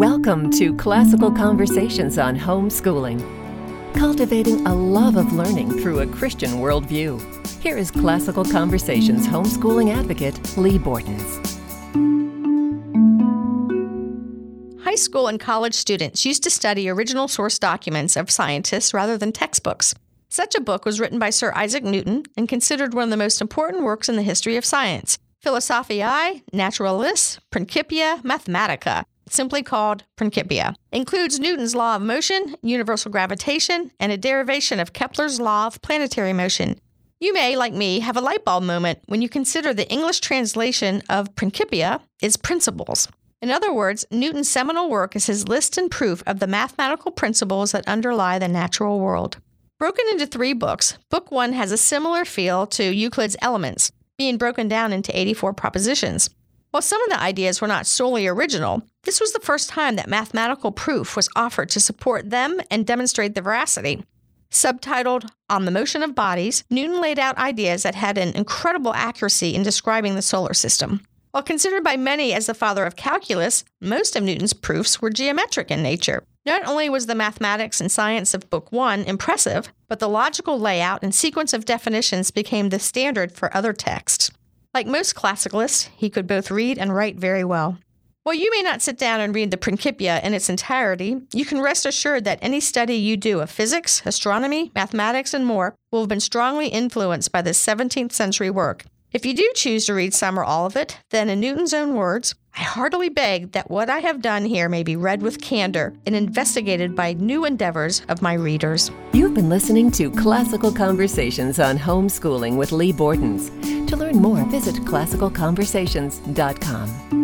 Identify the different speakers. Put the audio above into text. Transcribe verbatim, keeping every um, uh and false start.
Speaker 1: Welcome to Classical Conversations on Homeschooling, cultivating a love of learning through a Christian worldview. Here is Classical Conversations homeschooling advocate Lee Bortons.
Speaker 2: High school and college students used to study original source documents of scientists rather than textbooks. Such a book was written by Sir Isaac Newton and considered one of the most important works in the history of science. Philosophiae Naturalis Principia Mathematica, simply called Principia, includes Newton's law of motion, universal gravitation, and a derivation of Kepler's law of planetary motion. You may, like me, have a light bulb moment when you consider the English translation of Principia is principles. In other words, Newton's seminal work is his list and proof of the mathematical principles that underlie the natural world. Broken into three books, Book One has a similar feel to Euclid's Elements, being broken down into eighty-four propositions. While some of the ideas were not solely original, this was the first time that mathematical proof was offered to support them and demonstrate their veracity. Subtitled On the Motion of Bodies, Newton laid out ideas that had an incredible accuracy in describing the solar system. While considered by many as the father of calculus, most of Newton's proofs were geometric in nature. Not only was the mathematics and science of Book One impressive, but the logical layout and sequence of definitions became the standard for other texts. Like most classicalists, he could both read and write very well. While you may not sit down and read the Principia in its entirety, you can rest assured that any study you do of physics, astronomy, mathematics, and more will have been strongly influenced by this seventeenth century work. If you do choose to read some or all of it, then in Newton's own words, I heartily beg that what I have done here may be read with candor and investigated by new endeavors of my readers.
Speaker 1: You've been listening to Classical Conversations on Homeschooling with Lee Bortons. To learn more, visit classical conversations dot com.